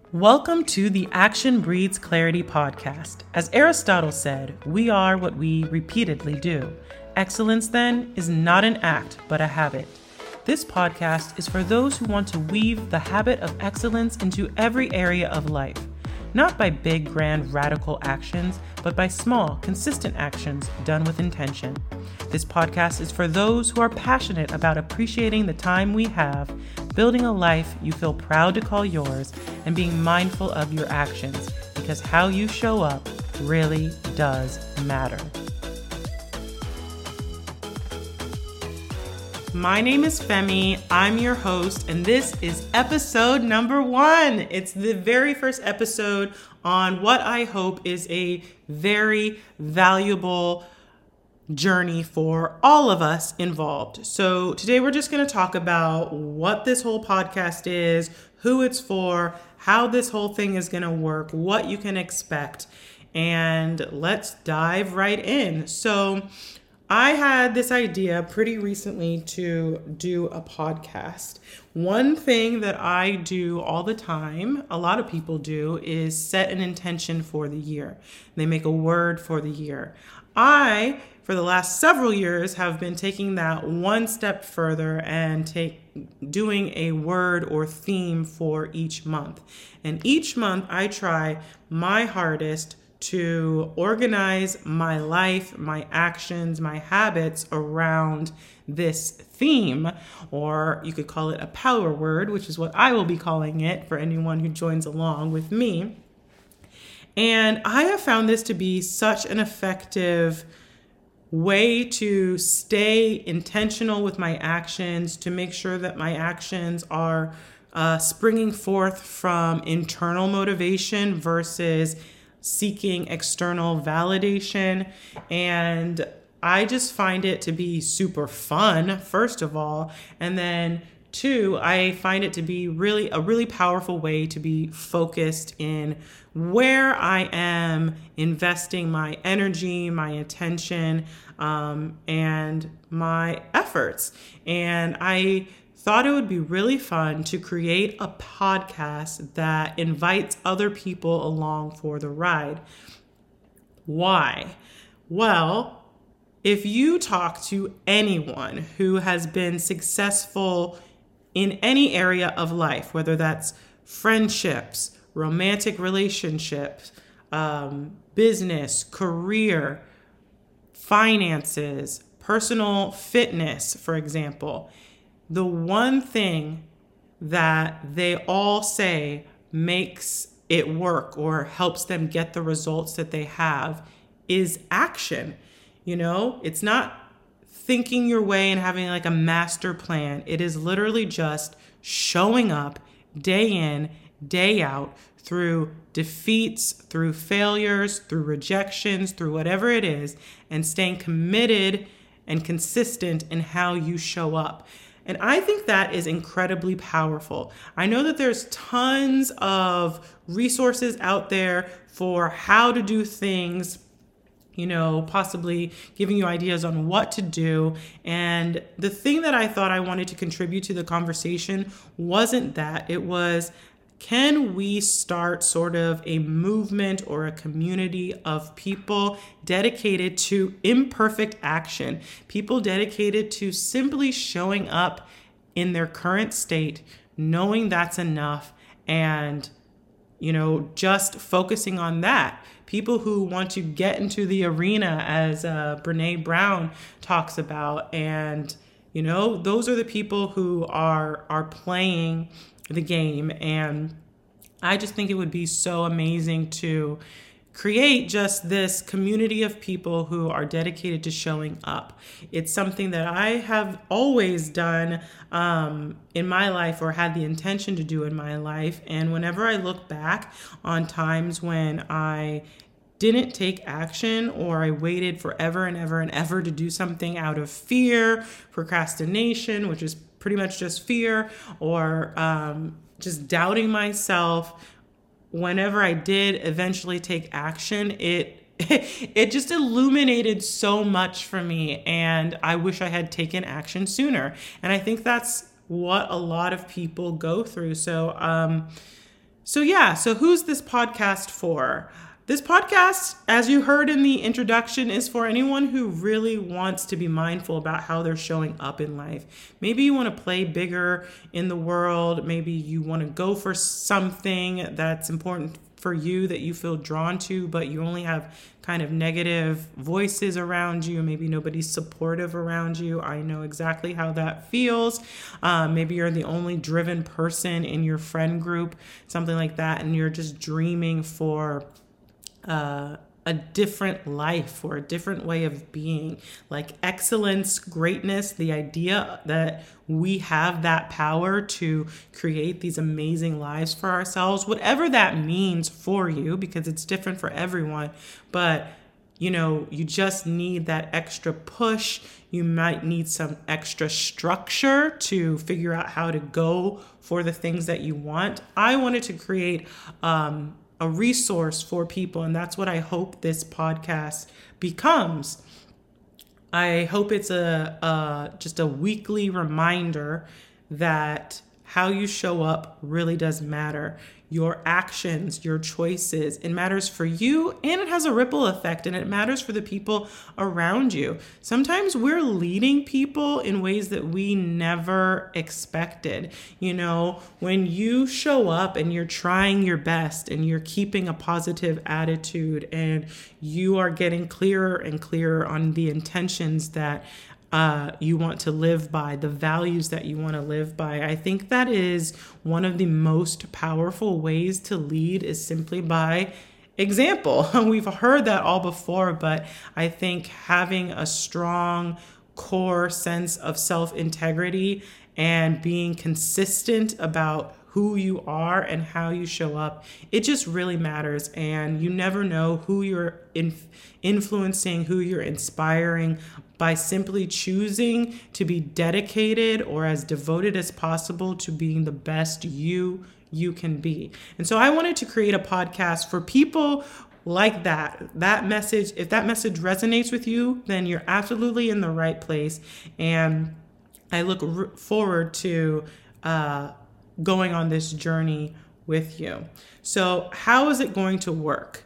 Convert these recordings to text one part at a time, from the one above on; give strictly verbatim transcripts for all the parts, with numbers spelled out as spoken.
Welcome to the Action Breeds Clarity podcast. As Aristotle said, we are what we repeatedly do. Excellence, then, is not an act, but a habit. This podcast is for those who want to weave the habit of excellence into every area of life, not by big, grand, radical actions, but by small, consistent actions done with intention. This podcast is for those who are passionate about appreciating the time we have, building a life you feel proud to call yours, and being mindful of your actions, because how you show up really does matter. My name is Femi, I'm your host, and this is episode number one. It's the very first episode on what I hope is a very valuable journey for all of us involved. So today we're just going to talk about what this whole podcast is, who it's for, how this whole thing is going to work, what you can expect, and let's dive right in. So I had this idea pretty recently to do a podcast. One thing that I do all the time, a lot of people do, is set an intention for the year. They make a word for the year. I, for the last several years, have been taking that one step further and take doing a word or theme for each month. And each month I try my hardest to organize my life, my actions, my habits around this theme, or you could call it a power word, which is what I will be calling it for anyone who joins along with me. And I have found this to be such an effective way to stay intentional with my actions, to make sure that my actions are uh, springing forth from internal motivation versus seeking external validation. And I just find it to be super fun, first of all. And then two, I find it to be really a really powerful way to be focused in where I am investing my energy, my attention, um, and my efforts. And I thought it would be really fun to create a podcast that invites other people along for the ride. Why? Well, if you talk to anyone who has been successful in any area of life, whether that's friendships, romantic relationships, um, business, career, finances, personal fitness, for example, the one thing that they all say makes it work or helps them get the results that they have is action. You know, it's not thinking your way and having like a master plan. It is literally just showing up day in, day out through defeats, through failures, through rejections, through whatever it is, and staying committed and consistent in how you show up. And I think that is incredibly powerful. I know that there's tons of resources out there for how to do things, you know, possibly giving you ideas on what to do. And the thing that I thought I wanted to contribute to the conversation wasn't that. It was, can we start sort of a movement or a community of people dedicated to imperfect action, people dedicated to simply showing up in their current state, knowing that's enough, and, you know, just focusing on that. People who want to get into the arena, as uh, Brene Brown talks about, and, you know, those are the people who are are playing the game. And I just think it would be so amazing to create just this community of people who are dedicated to showing up. It's something that I have always done um, in my life, or had the intention to do in my life. And whenever I look back on times when I didn't take action, or I waited forever and ever and ever to do something out of fear, procrastination, which is pretty much just fear, or um, just doubting myself, whenever I did eventually take action, it it just illuminated so much for me, and I wish I had taken action sooner. And I think that's what a lot of people go through. So um So yeah, so who's this podcast for? This podcast, as you heard in the introduction, is for anyone who really wants to be mindful about how they're showing up in life. Maybe you want to play bigger in the world. Maybe you want to go for something that's important for you that you feel drawn to, but you only have kind of negative voices around you. Maybe nobody's supportive around you. I know exactly how that feels. Um, maybe you're the only driven person in your friend group, something like that, and you're just dreaming for Uh, a different life or a different way of being, like excellence, greatness, the idea that we have that power to create these amazing lives for ourselves, whatever that means for you, because it's different for everyone. But, you know, you just need that extra push. You might need some extra structure to figure out how to go for the things that you want. I wanted to create, um, a resource for people, and that's what I hope this podcast becomes. I hope it's a, a just a weekly reminder that how you show up really does matter. Your actions, your choices, it matters for you, and it has a ripple effect, and it matters for the people around you. Sometimes we're leading people in ways that we never expected. You know, when you show up and you're trying your best and you're keeping a positive attitude and you are getting clearer and clearer on the intentions that Uh, you want to live by, the values that you want to live by. I think that is one of the most powerful ways to lead, is simply by example. We've heard that all before, but I think having a strong core sense of self-integrity and being consistent about who you are and how you show up, it just really matters. And you never know who you're inf- influencing, who you're inspiring by simply choosing to be dedicated or as devoted as possible to being the best you you can be. And so I wanted to create a podcast for people like that. That message, if that message resonates with you, then you're absolutely in the right place. And I look r- forward to uh, going on this journey with you. So how is it going to work?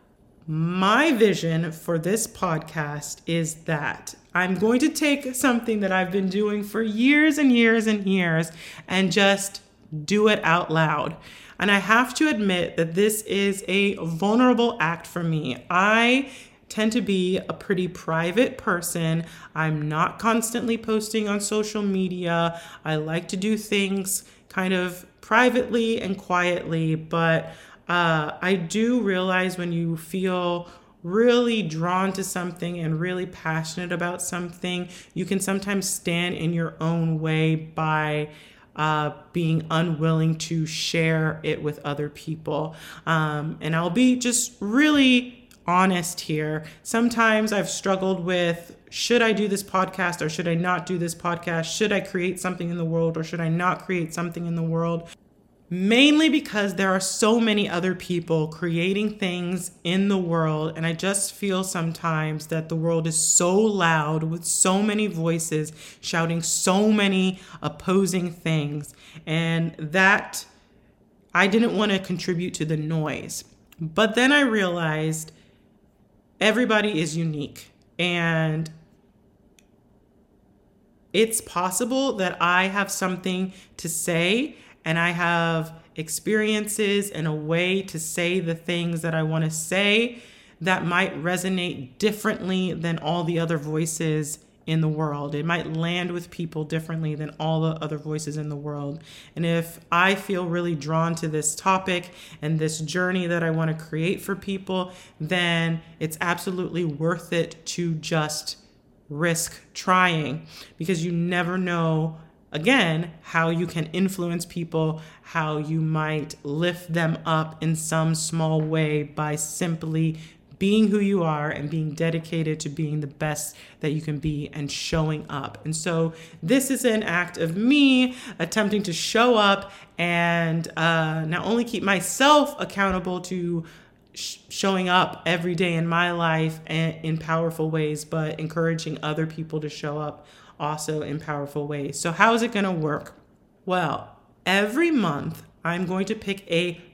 My vision for this podcast is that I'm going to take something that I've been doing for years and years and years and just do it out loud. And I have to admit that this is a vulnerable act for me. I tend to be a pretty private person. I'm not constantly posting on social media. I like to do things kind of privately and quietly, but uh, I do realize when you feel really drawn to something and really passionate about something, you can sometimes stand in your own way by uh, being unwilling to share it with other people. Um, and I'll be just really honest here. Sometimes I've struggled with, should I do this podcast or should I not do this podcast? Should I create something in the world or should I not create something in the world? Mainly because there are so many other people creating things in the world. And I just feel sometimes that the world is so loud with so many voices shouting so many opposing things. And that I didn't want to contribute to the noise. But then I realized everybody is unique. And it's possible that I have something to say and I have experiences and a way to say the things that I want to say that might resonate differently than all the other voices in the world. It might land with people differently than all the other voices in the world. And if I feel really drawn to this topic and this journey that I want to create for people, then it's absolutely worth it to just risk trying, because you never know, again, how you can influence people, how you might lift them up in some small way by simply being who you are and being dedicated to being the best that you can be and showing up. And so this is an act of me attempting to show up and uh, not only keep myself accountable to sh- showing up every day in my life and in powerful ways, but encouraging other people to show up also in powerful ways. So how is it going to work? Well, every month I'm going to pick a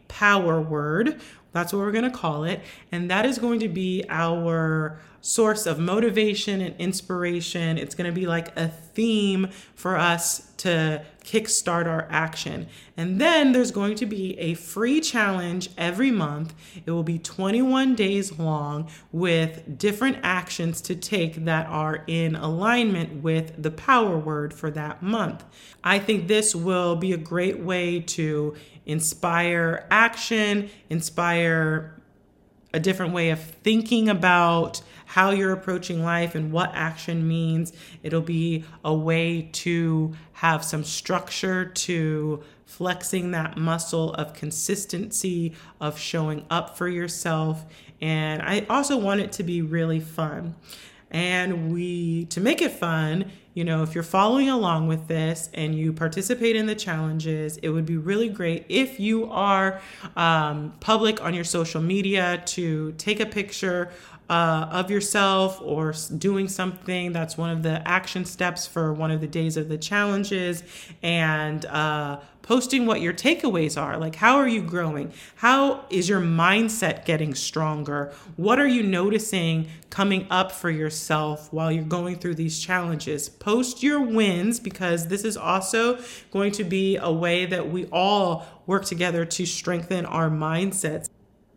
power word. That's what we're going to call it. And that is going to be our source of motivation and inspiration. It's going to be like a theme for us to kickstart our action. And then there's going to be a free challenge every month. It will be twenty-one days long with different actions to take that are in alignment with the power word for that month. I think this will be a great way to inspire action, inspire a different way of thinking about how you're approaching life and what action means. It'll be a way to have some structure to flexing that muscle of consistency, of showing up for yourself. And I also want it to be really fun. And we, to make it fun, you know, if you're following along with this and you participate in the challenges, it would be really great if you are um, public on your social media to take a picture uh, of yourself or doing something. That's one of the action steps for one of the days of the challenges, and uh, posting what your takeaways are. Like, how are you growing? How is your mindset getting stronger? What are you noticing coming up for yourself while you're going through these challenges? Post your wins, because this is also going to be a way that we all work together to strengthen our mindsets.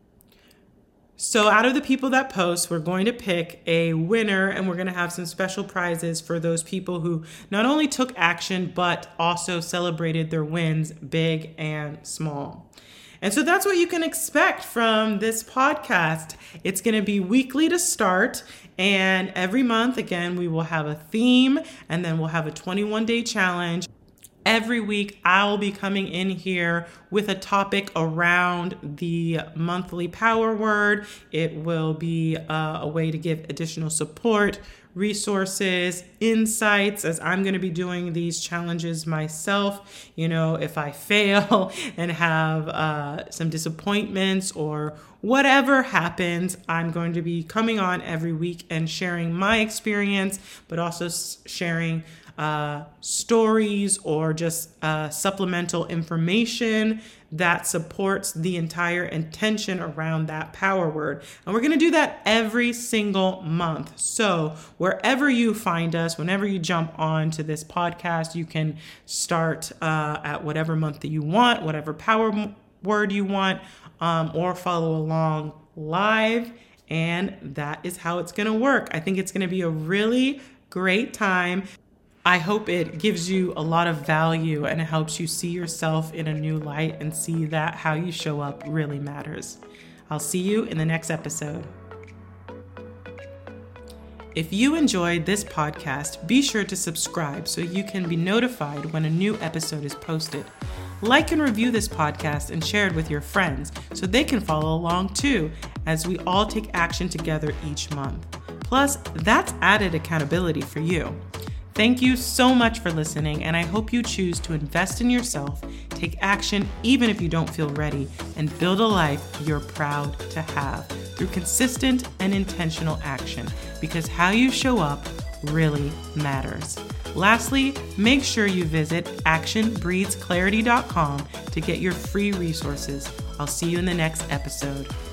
So out of the people that post, we're going to pick a winner, and we're going to have some special prizes for those people who not only took action, but also celebrated their wins, big and small. And so that's what you can expect from this podcast. It's going to be weekly to start. And every month, again, we will have a theme, and then we'll have a twenty-one day challenge. Every week, I'll be coming in here with a topic around the monthly power word. It will be uh, a way to give additional support, resources, insights, as I'm going to be doing these challenges myself. You know, if I fail and have uh, some disappointments or whatever happens, I'm going to be coming on every week and sharing my experience, but also sharing uh, stories or just uh, supplemental information that supports the entire intention around that power word. And we're going to do that every single month. So wherever you find us, whenever you jump on to this podcast, you can start uh, at whatever month that you want, whatever power word you want, um, or follow along live. And that is how it's going to work. I think it's going to be a really great time. I hope it gives you a lot of value and it helps you see yourself in a new light and see that how you show up really matters. I'll see you in the next episode. If you enjoyed this podcast, be sure to subscribe so you can be notified when a new episode is posted. Like and review this podcast and share it with your friends so they can follow along too, as we all take action together each month. Plus, that's added accountability for you. Thank you so much for listening, and I hope you choose to invest in yourself, take action even if you don't feel ready, and build a life you're proud to have through consistent and intentional action, because how you show up really matters. Lastly, make sure you visit action breeds clarity dot com to get your free resources. I'll see you in the next episode.